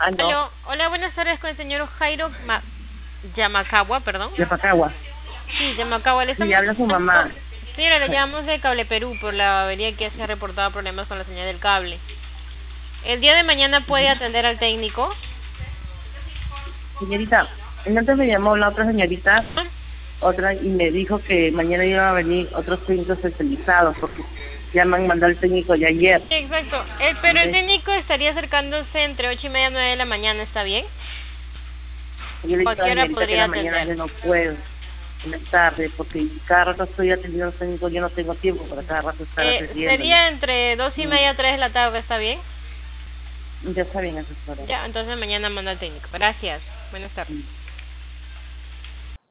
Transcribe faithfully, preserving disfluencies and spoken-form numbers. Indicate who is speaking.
Speaker 1: Aló.
Speaker 2: Aló, hola, buenas tardes con el señor Jairo Ma Yamakawa, perdón.
Speaker 1: De Pacagua.
Speaker 2: Sí, Yamakawa, le
Speaker 1: Sí,
Speaker 2: estamos...
Speaker 1: habla su mamá.
Speaker 2: Señora, le llamamos de Cable Perú por la avería que se ha reportado problemas con la señal del cable. El día de mañana puede atender al técnico.
Speaker 1: Señorita, antes me llamó la otra señorita,
Speaker 2: ¿Ah?
Speaker 1: otra, y me dijo que mañana iban a venir otros técnicos especializados, porque ya me han mandado el técnico de ayer.
Speaker 2: Sí, exacto. El, pero el técnico estaría acercándose entre ocho y media y nueve de la mañana, ¿está bien?
Speaker 1: Yo le dije a la
Speaker 2: Cualquiera
Speaker 1: señorita que
Speaker 2: podría
Speaker 1: en la mañana
Speaker 2: atender.
Speaker 1: yo no puedo, en la tarde, porque cada rato estoy atendiendo a los técnicos, yo no tengo tiempo para cada rato estar
Speaker 2: Eh,
Speaker 1: atendiendo.
Speaker 2: sería entre dos y media, tres de la tarde, ¿está bien?
Speaker 1: Ya está bien, asesora.
Speaker 2: Ya, entonces mañana manda al técnico. Gracias. Buenas tardes.
Speaker 1: Mm.